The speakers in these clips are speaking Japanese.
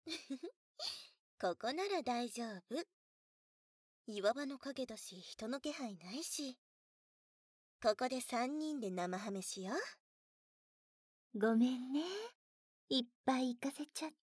ここなら大丈夫。岩場の影だし人の気配ないし。ここで3人で生ハメしよう。ごめんね。いっぱい行かせちゃって。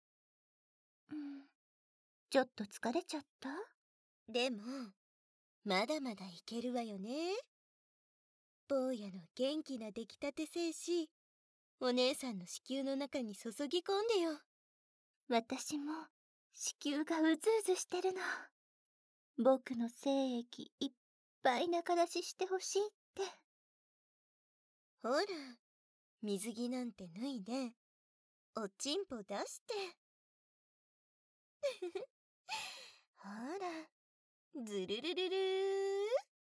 ちょっと疲れちゃった？ でも、まだまだいけるわよね。坊やの元気な出来たて精子、お姉さんの子宮の中に注ぎ込んでよ。 私も子宮がうずうずしてるの。僕の精液いっぱい中出ししてほしいって。 ほら、水着なんて脱いで、おちんぽ出して。ほら、ずるるるるー。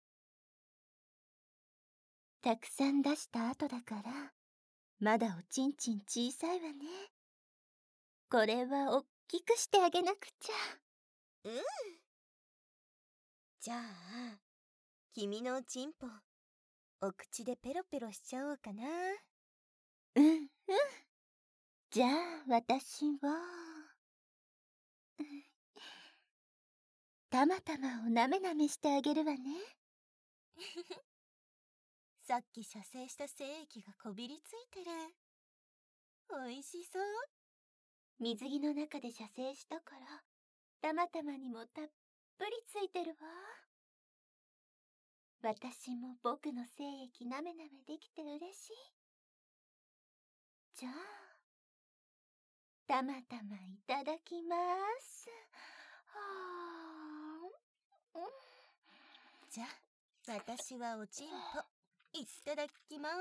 たくさん出した後だから、まだおちんちん小さいわね。これはおっきくしてあげなくちゃ。 じゃあ、君のおちんぽ、お口でペロペロしちゃおうかな。 じゃあ、私は、たまたまをなめなめしてあげるわね。 さっき射精した精液がこびりついてる。おいしそう。 水着の中で射精したから、たまたまにもたっぷりついてるわ。私も僕の精液なめなめできて嬉しい。じゃあ、たまたまいただきます。 じゃあ、私はおちんぽ、いただきます。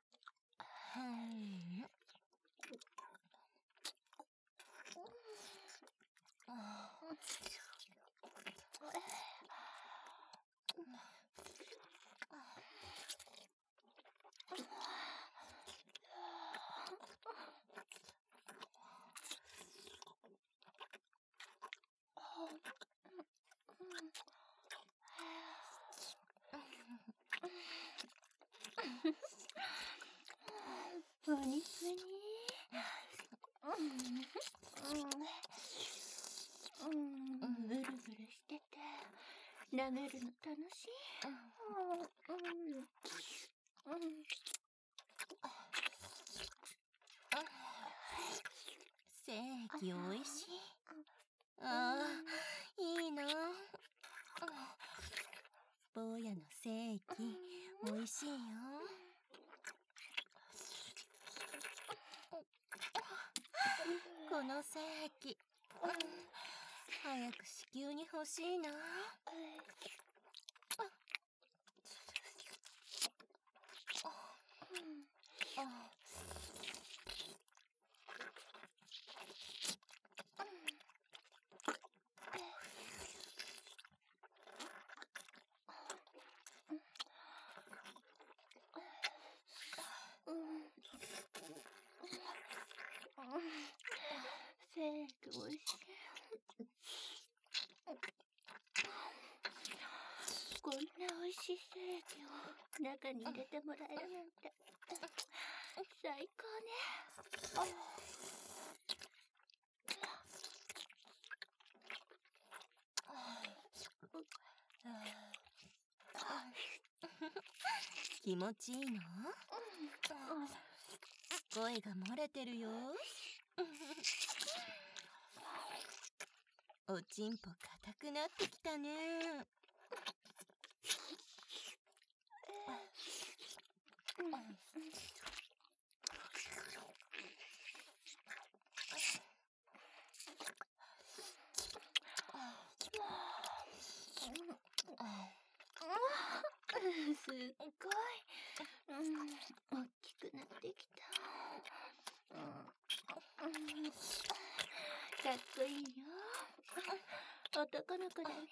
ふにふに。ブルブルしてて、舐めるの楽しい。 精液おいしい。ああ、いいな。坊やの精液おいしいよ。この精液、早く子宮に欲しいな。 精液おいしい。こんなおいしい精液を中に入れてもらえるなんて最高ね。 気持ちいいの？声が漏れてるよ。おちんぽ硬くなってきたね。 すっごい、大きくなってきた。かっこいいよ。男の子だね。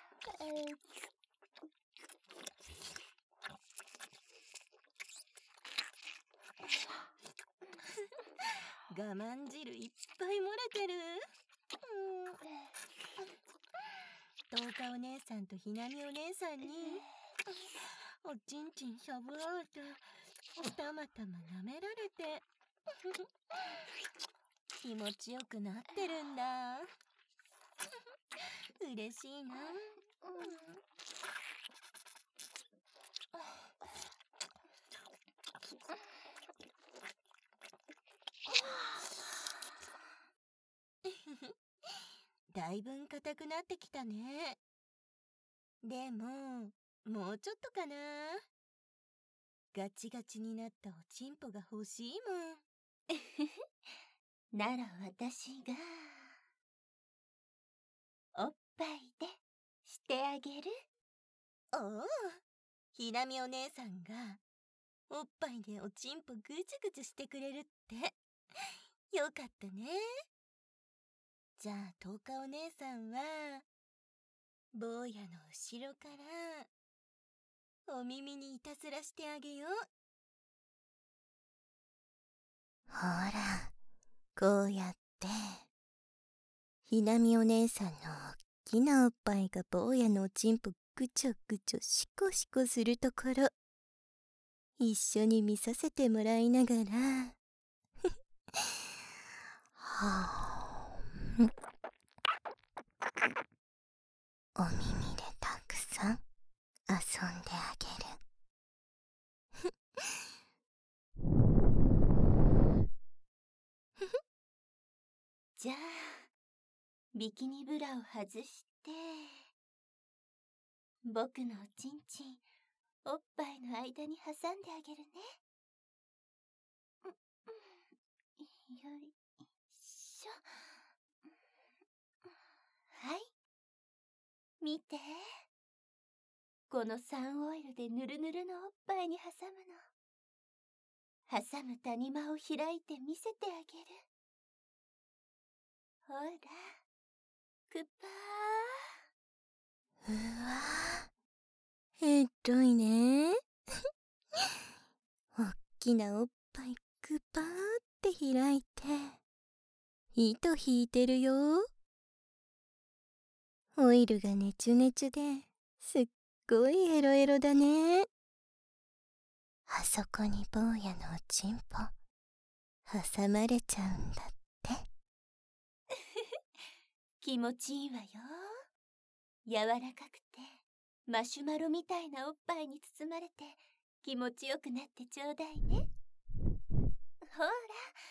我慢汁いっぱい漏れてる。東花お姉さんとひなみお姉さんにおちんちんしゃぶられて、たまたま舐められて気持ちよくなってるんだ。嬉しいな。だいぶん硬くなってきたね。でも、もうちょっとかな。ガチガチになったおちんぽが欲しいもん。 なら私がおっぱいでしてあげる。 おお、ひなみお姉さんがおっぱいでおちんぽぐちゅぐちゅしてくれるってよかったね。じゃあ10日お姉さんは坊やの後ろからお耳にいたずらしてあげよう。 ほら、こうやってひなみお姉さんのおっきなおっぱいが坊やのおちんぽぐちょぐちょシコシコするところ一緒に見させてもらいながらはぁお耳でたくさん遊んであげる。じゃあビキニブラを外して僕のおちんちんおっぱいの間に挟んであげるね。よいしょ。はい、見て、このサンオイルでヌルヌルのおっぱいに挟むの。挟む谷間を開いて見せてあげる。ほら、くぱー。うわー、いね。おっきなおっぱいくぱーって開いて糸引いてるよ。オイルがネチュネチュですっごいエロエロだね。あそこに坊やのおちんぽ挟まれちゃうんだって気持ちいいわよ。柔らかくてマシュマロみたいなおっぱいに包まれて気持ちよくなってちょうだいね。ほら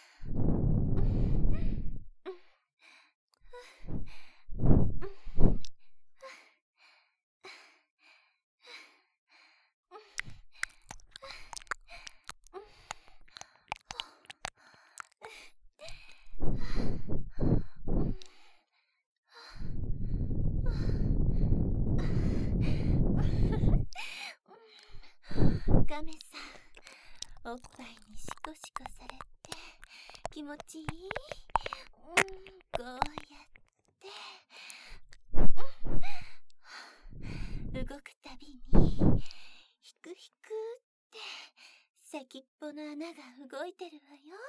ガメさん、おっぱいにシコシコされて気持ちいい。こうやって動くたびにヒクヒクって先っぽの穴が動いてるわよ。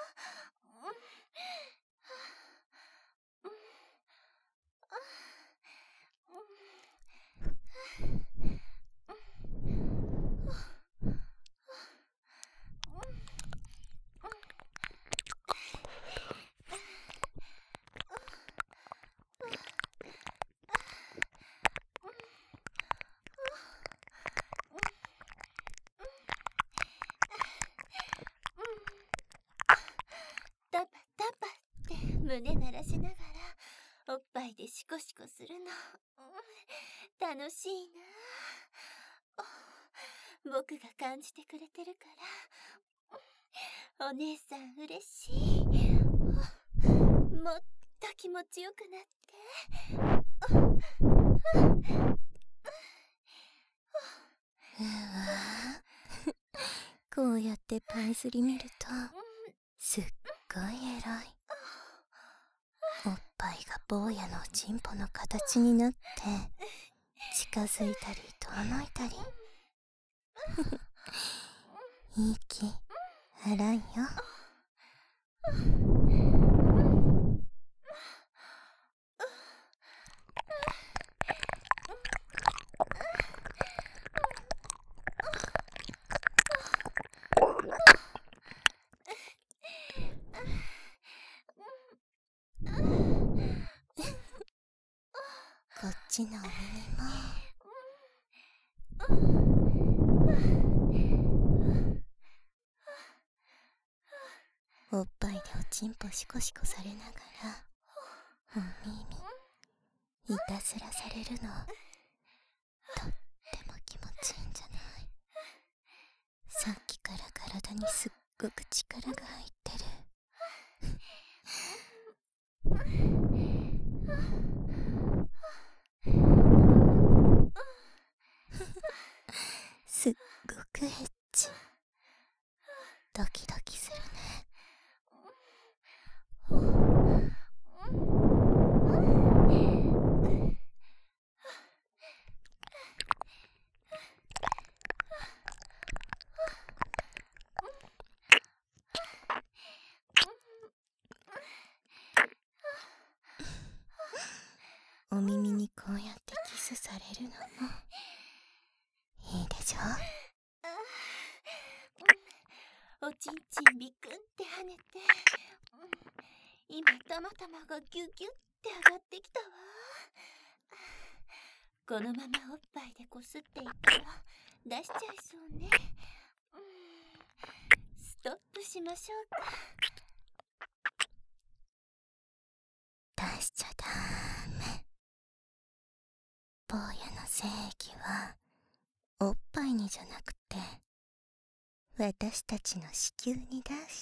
タパタパって胸鳴らしながらおっぱいでシコシコするの、楽しいな。僕が感じてくれてるからお姉さん嬉しい。もっと気持ちよくなって。こうやってパイスリ見るとすっごいエロい。おっぱいが坊やのおちんぽの形になって近づいたり遠のいたり息荒いよ。 ちのお耳もおっぱいでおちんぽシコシコされながらお耳いたずらされるのとっても気持ちいいんじゃない？さっきから体にすっごく力が入ってる。すっごくエッチ。ドキドキするね。お耳にこうやってキスされるのもいいでしょ？ おちんちんビクンって跳ねて、今たまたまがギュギュって上がってきたわ。このままおっぱいでこすっていったら出しちゃいそうね。ストップしましょうか。 出しちゃダメ。坊やの精液はおっぱいにじゃなくて私たちの子宮に出して。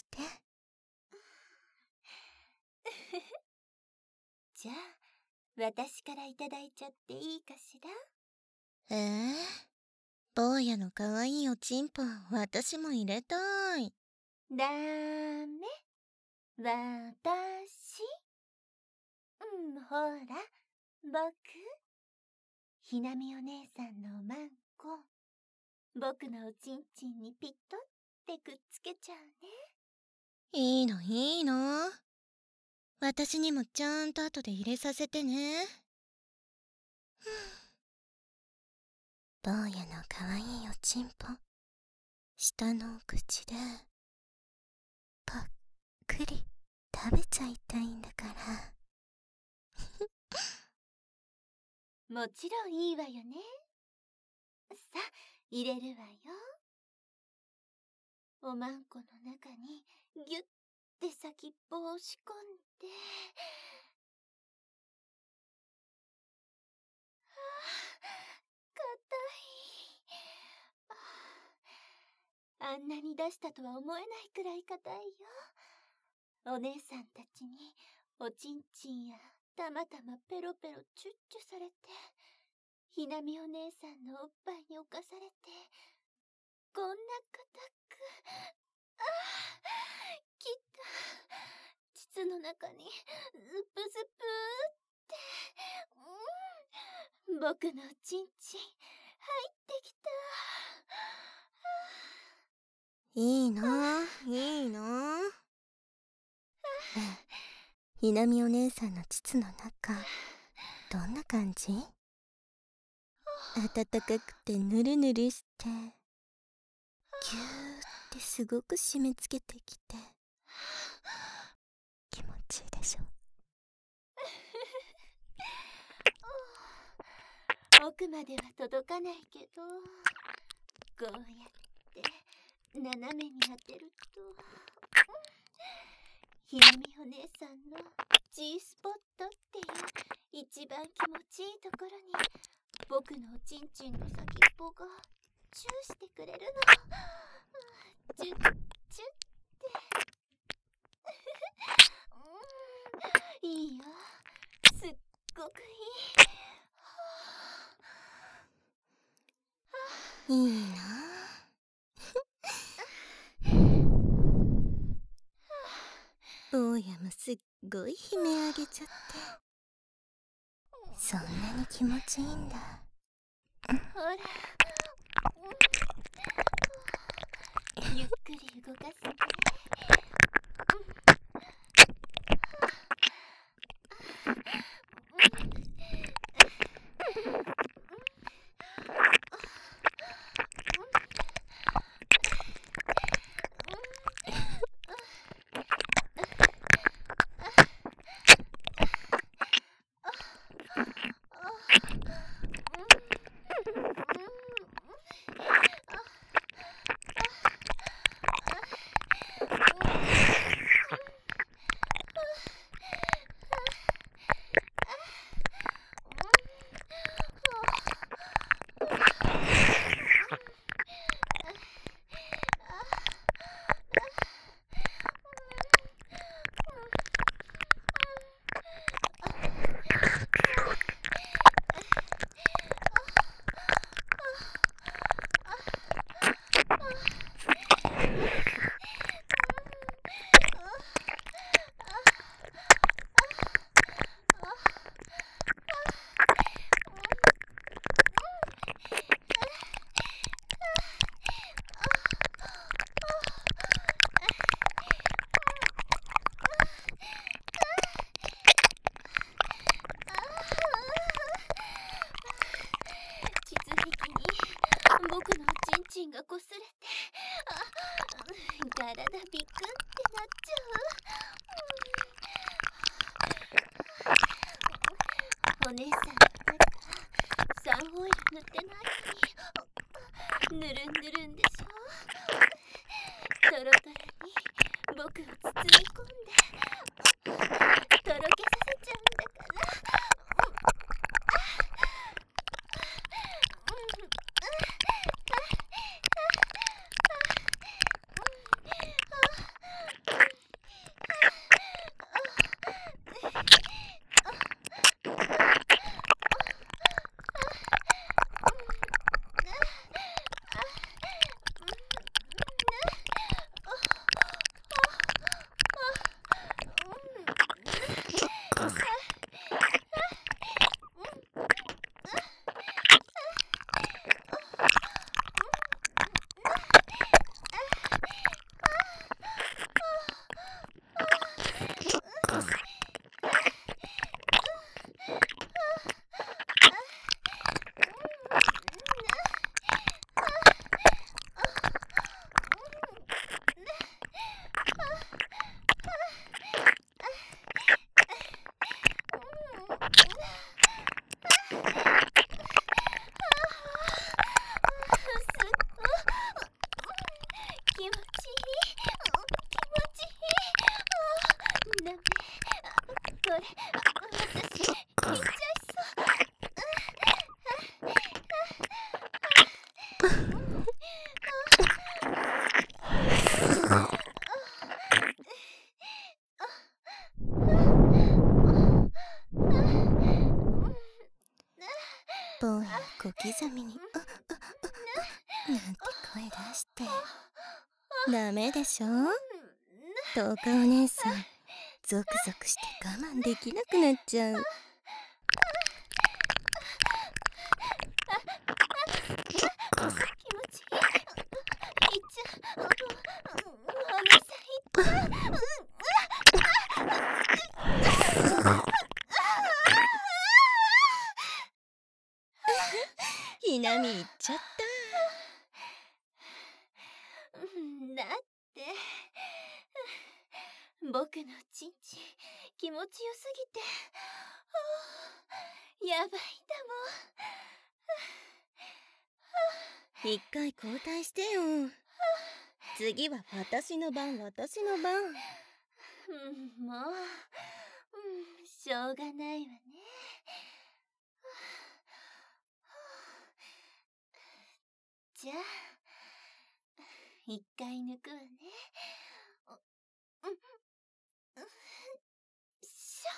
じゃあ私からいただいちゃっていいかしら？ 坊やのかわいいおちんぽ私も入れたい。 ダメ。私。ほら、僕。ひなみお姉さんのおまんこ。僕のおちんちんにピットってくっつけちゃうね。 いいのいいの。私にもちゃんと後で入れさせてね。坊やのかわいいおちんぽ下のお口でパックリ食べちゃいたいんだから。 もちろんいいわよね。さあ、入れるわよ。おまんこの中にギュッて先っぽを押し込んで。硬い。あんなに出したとは思えないくらい硬いよ。お姉さんたちにおちんちんやたまたまペロペロチュッチュされて、ひなみお姉さんのおっぱいに侵されて、こんな硬く、きった。膣の中にズプズプって、僕のおちんちん入ってきた。 いいのいいの。ひなみお姉さんの膣の中どんな感じ？暖かくてぬるぬるしてギューってすごく締め付けてきて気持ちいいでしょ？ 奥までは届かないけど、こうやって斜めに当てると、ひなみお姉さんの G スポットっていう一番気持ちいいところに僕のおちんちんの先っぽがチューしてくれるの。チュッチュッっていいよ、すっごくいい。 いいな。坊やもすっごい悲鳴あげちゃって、そんなに気持ちいいんだ。 ほら、ゆっくり動かすね。 ちんがこすれて、体ビクってなっちゃう。お姉さんがサンオイル塗ってないのに、ぬるんぬるんでしょ。トロトロに僕を包み込んで、とろけさせちゃうんだから。 坊や小刻みになんて声出してダメでしょ。10日お姉さんゾクゾクして我慢できなくなっちゃう。 気持ちいい。いっちゃう。お姉さんいっちゃう。 ひなみ行っちゃった。 だって僕のチンチン気持ちよすぎて、やばいんだもん。一回交代してよ。次は私の番。 もう、しょうがないわね。じゃあ一回抜くわね。し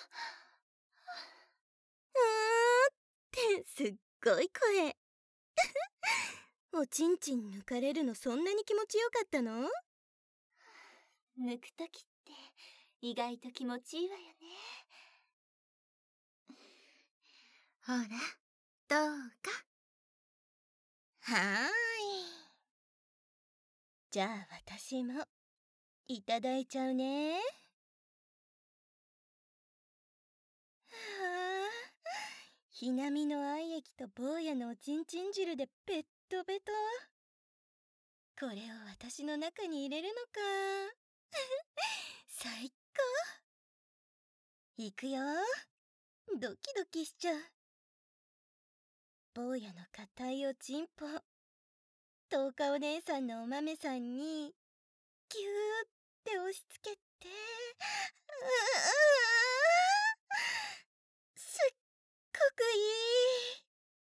ってすっごい声。おちんちん抜かれるのそんなに気持ちよかったの？ 抜くときって意外と気持ちいいわよね。ほら、どうか。 はーい。じゃあ私もいただいちゃうね。はあ、ひなみの愛液と坊やのおちんちん汁でベットベト。これを私の中に入れるのか。最高。いくよ。ドキドキしちゃう。坊やの硬いおちんぽ、10日お姉さんのお豆さんにギューって押し付けて、すっごくいい。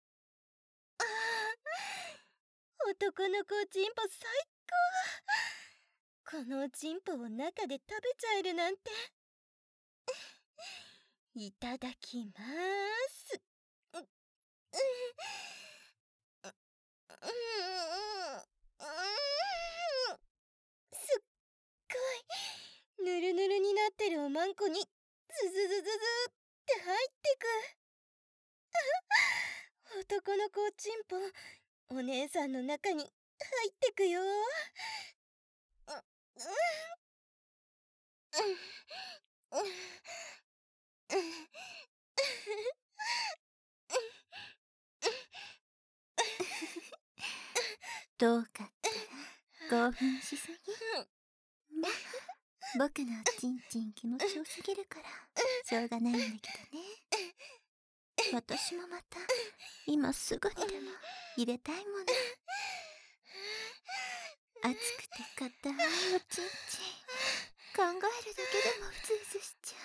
男の子おちんぽ最高。このおちんぽを中で食べちゃえるなんて。いただきます。すっごいぬるぬるになってるおまんこにズズズズズって入ってく。男の子おちんぽお姉さんの中に入ってくよ。 どうかったら興奮しすぎ。僕のちんちん気持ちよすぎるからしょうがないんだけどね。私もまた今すぐにでも入れたいもの。熱くて硬いおちんちん考えるだけでもうずうずしちゃ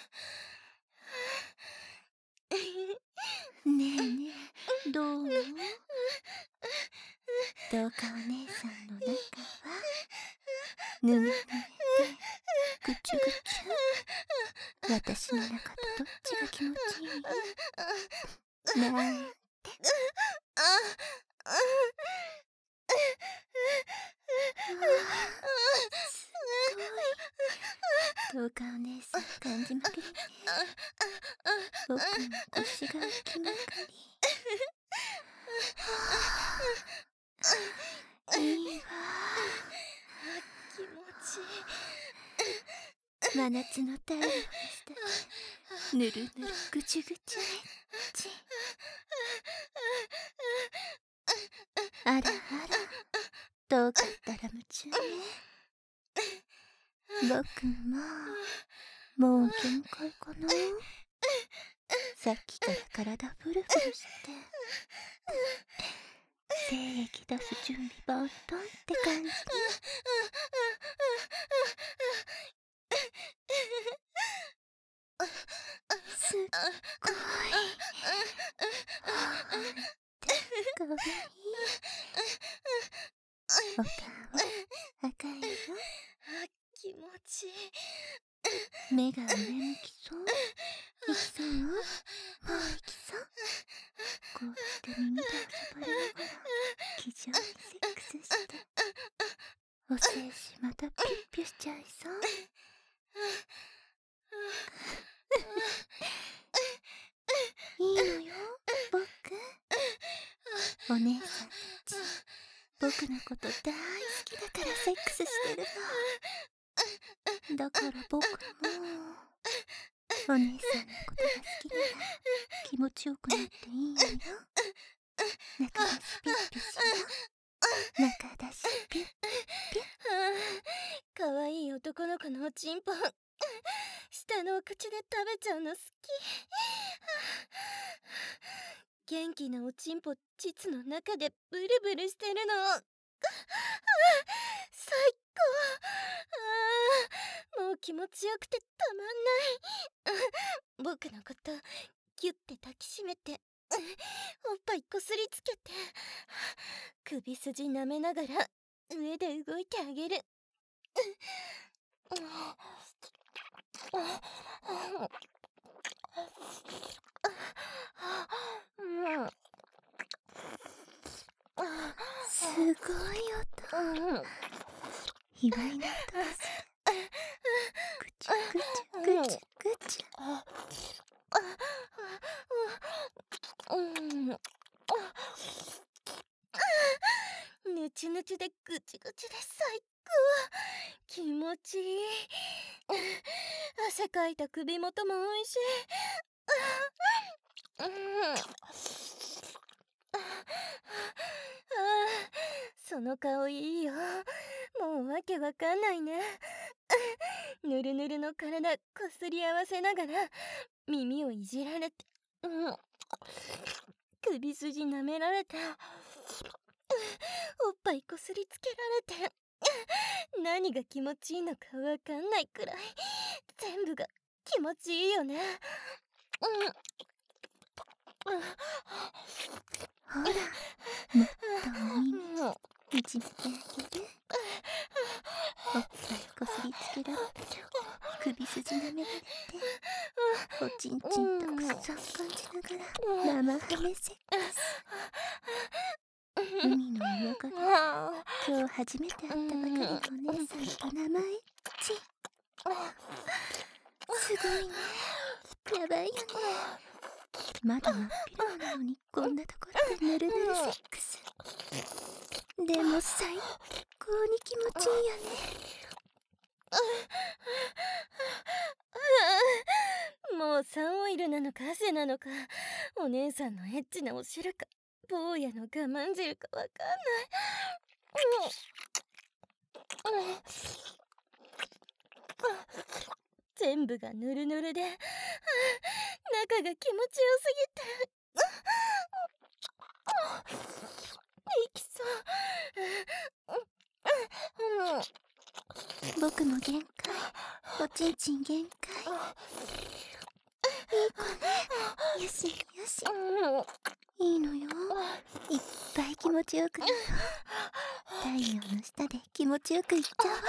う。ねえねえ、どう？どうかお姉さんの中はぬめぬめでぐちゅぐちゅ、私の中とどっちが気持ちいい？なんて。すごい。どうかお姉さん感じまくりね。僕も腰が浮きまくり。いいわ。 気持ちいい。 真夏の太陽の下でぬるぬるぐちゅぐちゅエッチ。あらあら、どうかったら夢中ね。僕もう限界かな。さっきから体フルフルして精液出す準備万端って感じ。すっごいほんとかわいい。お顔赤いよ。 気持ちいい。 目が上向きそう。いきそう？もういきそう？こうして耳で遊ばれながら気丈にセックスしてお精子またピュッピュしちゃいそう。いいのよ僕。お姉さんたち僕のこと大好きだからセックスしてるの。だから僕もお姉さんのことが好きなら気持ちよくなっていいのよ。中出しピッピしよ。中出しピッピッ。 かわいい男の子のおちんぽ下のお口で食べちゃうの好き。元気なおちんぽ膣の中でブルブルしてるの最高。もう気持ちよくてたまんない。僕のことギュッて抱きしめておっぱいこすりつけて首筋舐めながら上で動いてあげる。 すごい音。卑猥な音がする。ぐちゅぐちゅぐちゅぐちゅ。 ぬちぬちでぐちぐちで最高。気持ちいい。汗かいた首元もおいしい。その顔いいよ。もうわけわかんないね。ぬるぬるの体こすり合わせながら耳をいじられて、首筋舐められて、おっぱいこすりつけられて、何が気持ちいいのかわかんないくらい全部が気持ちいいよね。 ほら、もっとお耳いじめてあげる。おっぱいこすりつけられて首筋舐められておちんちんたくさん感じながら生ハメセックス。海の岩場で今日初めて会ったばかりのお姉さんと生エッチ。すごいね。やばいよね。まだ真っ昼間なのにこんなところでぬるぬるセックス。でも最高に気持ちいいよね。 もうサンオイルなのか汗なのか、お姉さんのエッチなお汁が坊やの我慢汁かわかんない。全部がぬるぬるで、中が気持ちよすぎて息そう。 僕も限界。おちんちん限界。いい子ね。よしよし。いいのよ。いっぱい気持ちよくなる。太陽の下で気持ちよくいっちゃう。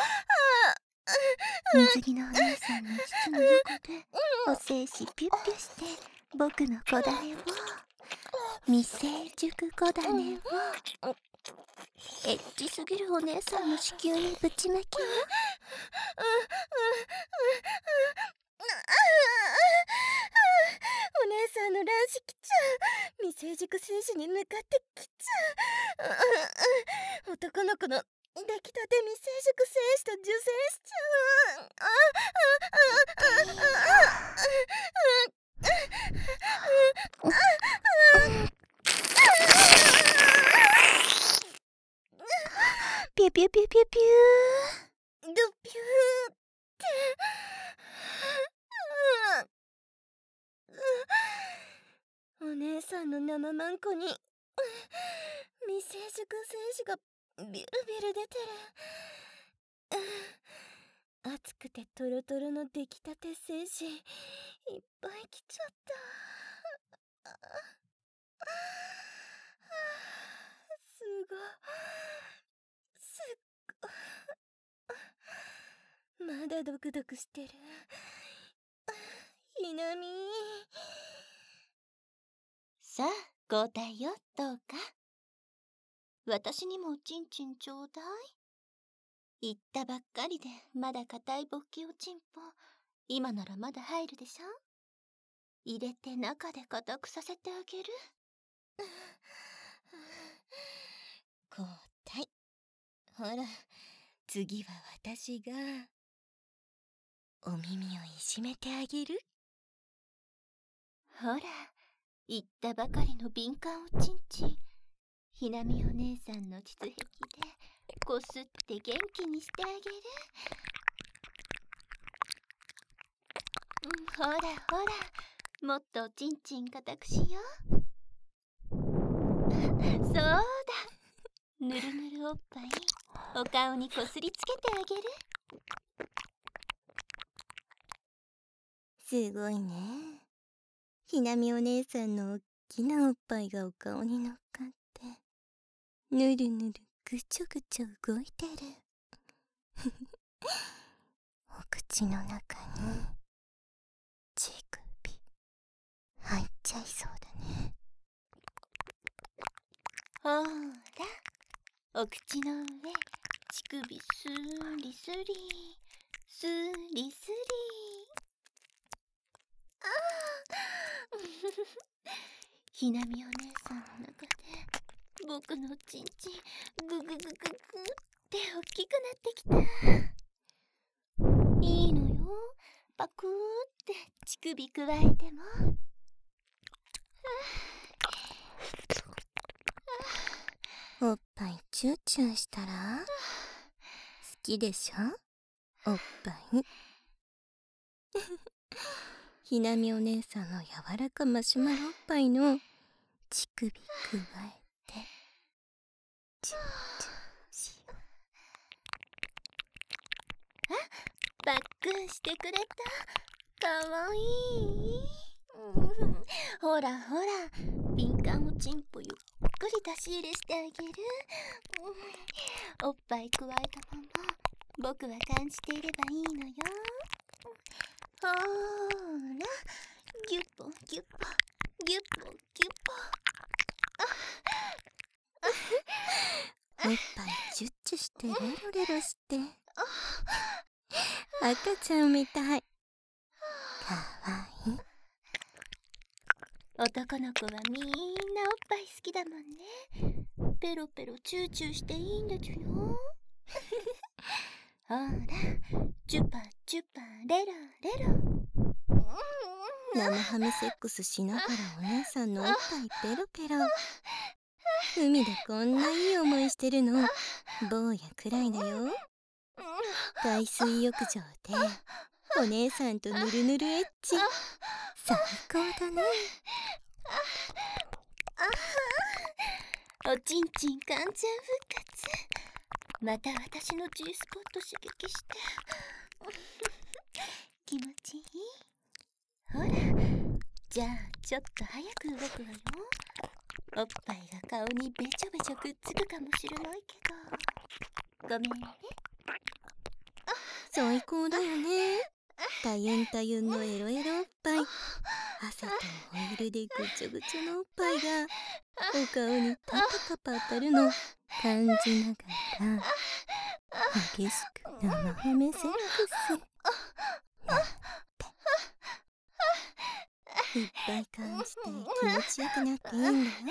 水着のお姉さんの膣の横でお精子ピュッピュして僕の子種を未成熟子種をエッチすぎるお姉さんの子宮にぶちまきよ。 お姉さんの卵子来ちゃう。未成熟精子に向かって来ちゃう。男の子の出来たて未成熟精子と受精しちゃう。 ピュピュピュピュピュドピューってお姉さんの生マンコに未成熟精子がビュルビュル出てる。熱くてトロトロの出来たて精子いっぱい来ちゃった。すごまだドクドクしてる。ひなみ。 さあ交代よ。どうか私にもおちんちんちょうだい。言ったばっかりでまだ硬い勃起おちんぽ。今ならまだ入るでしょ。入れて中で硬くさせてあげる。 交代。ほら次は私がお耳をいじめてあげる。 ほら言ったばかりの敏感おちんちん。ひなみお姉さんの膣壁でこすって元気にしてあげる。ほらほらもっとおちんちん硬くしよう。そうだぬるぬるおっぱいお顔にこすりつけてあげる。 すごいね。ひなみお姉さんのおっきなおっぱいがお顔に乗っかってぬるぬるぐちょぐちょ動いてる。お口の中に乳首入っちゃいそうだね。 ほらお口の上乳首スリスリスリスリ。ひなみお姉さんの中で僕のちんちんグググググって大きくなってきた。いいのよパクーって乳首くわえても。 おっぱいチューチューしたら好きでしょおっぱい。ひなみお姉さんの柔らかマシュマロおっぱいの乳首くわえてチューチューしよう。バックしてくれた。かわいい。ほらほら敏感おちんぽゆっくり出し入れしてあげる。おっぱいくわえたまま僕は感じていればいいのよ。ほらギュッポギュッポギュッポギュッポ。おっぱいチュッチュしてレロレロして赤ちゃんみたい。かわいい。 男の子はみんなおっぱい好きだもんね。ペロペロチューチューしていいんだじゅよ。ほらチュパチュパレロレロ。 生ハムセックスしながらお姉さんのおっぱいペロペロ。 海でこんないい思いしてるの坊やくらいだよ。海水浴場でお姉さんとぬるぬるエッチ、最高だね。 おちんちん完全復活。また私の G スポット刺激して気持ちいい。ほら、じゃあちょっと早く動くわよ。おっぱいが顔にべちょべちょくっつくかもしれないけど、ごめんね。 最高だよね。たゆんたゆんのエロエロおっぱい、汗とオイルでぐちょぐちょのおっぱいがお顔にパパパパ当たるの感じながら激しく生ハメセックスなんていっぱい感じて気持ちよくなっていいんだよ。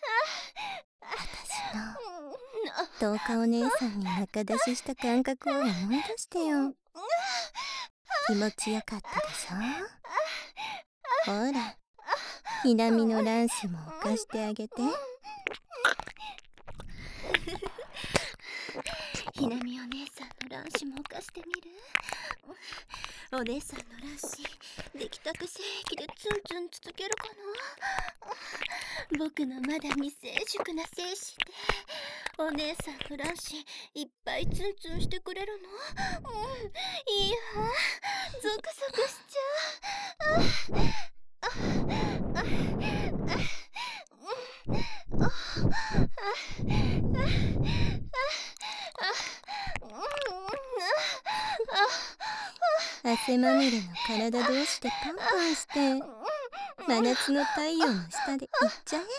私の10日お姉さんに仲出しした感覚を思い出してよ。気持ちよかったでしょ。ほら、ひなみの卵子も犯してあげて。 ひなみお姉さんの卵子も犯してみる？お姉さんの卵子、出来たて精液でツンツン続けるかな？僕のまだ未成熟な精子でお姉さんの卵子いっぱいツンツンしてくれるの？いいわ、ゾクゾクしちゃ汗まみれの体同士でパンパンして真夏の太陽の下で行っちゃえ。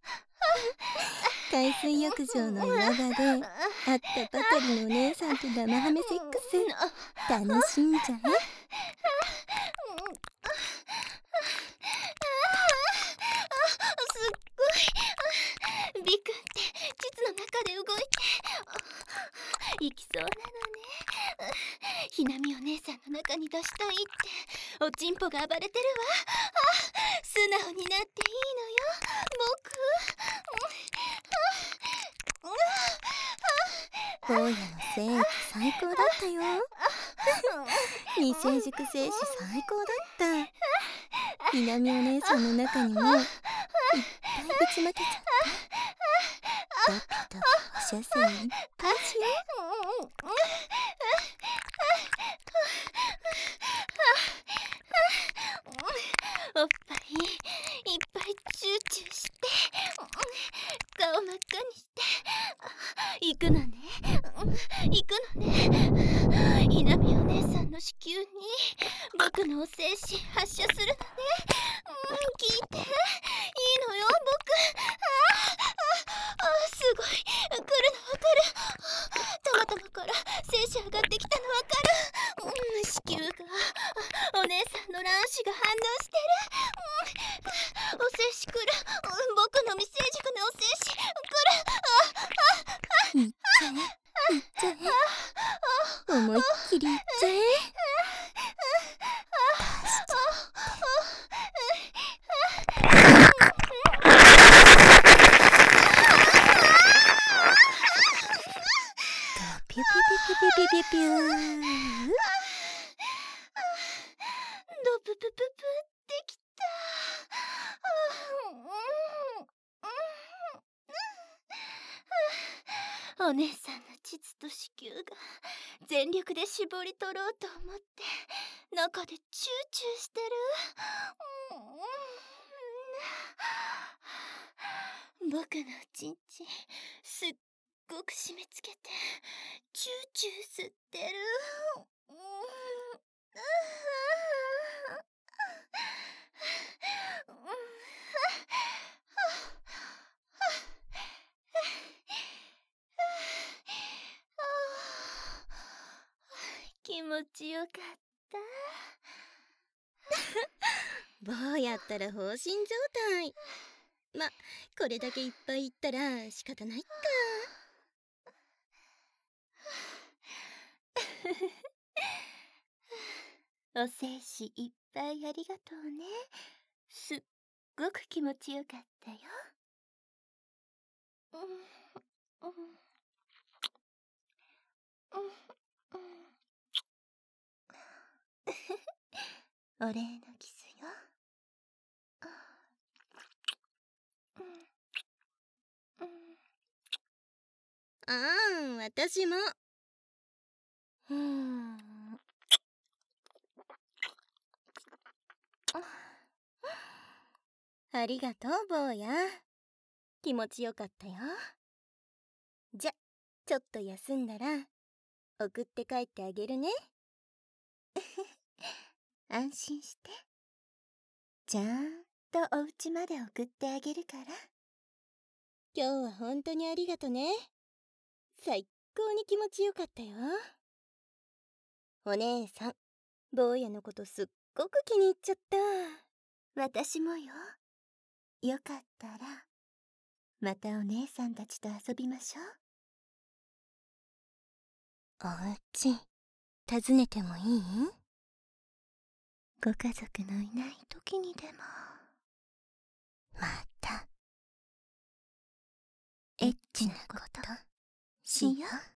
海水浴場の岩場で会ったばかりのお姉さんと生ハメセックス楽しんじゃえ。 すっごい。ビクって膣の中で動いていきそうなのね。ひなみお姉さんの中に出したいっておちんぽが暴れてるわ。素直になっていいのよ、僕。 坊やの精液最高だったよ。未成熟精子最高だった。ひなみお姉さんの中にもいっぱいぶちまけちゃってドピドピお射精いっぱいしよおっぱいいっぱいチューチューして顔真っ赤にして行くのね、行くのね。ひなみお姉さんの子宮に僕のお精子発射するのね。聞いて、いいのよ、僕。すごい、来るのわかる。たまたまから精子上がってきたのわかる。子宮がお姉さんの卵子が反応してる。お精子来る。僕の未成熟なお精子来る。 う。いっちゃえいっちゃえ、思いっきりいっちゃえ。出しちゃピュピュピュピュピュピュピュー。 ドププププってきた。お姉さんの膣と子宮が全力で絞り取ろうと思って中でチューチューしてる。僕のちんちんすっごく締め付けてチューチュー吸ってる。気持ちよかった。 坊やったら放心状態。ま、これだけいっぱい言ったら仕方ないか。 お精子いっぱいありがとうね。すっごく気持ちよかったよ。 お礼のキスよ。私も。ありがとう、坊や。気持ちよかったよ。じゃ、ちょっと休んだら、送って帰ってあげるね。安心して。ちゃんとお家まで送ってあげるから。今日は本当にありがとね。最高に気持ちよかったよ。お姉さん、坊やのことすっごく気に入っちゃった。私もよ。よかったら、またお姉さんたちと遊びましょう。お家、訪ねてもいい？ご家族のいない時にでも。また、エッチなことしよう。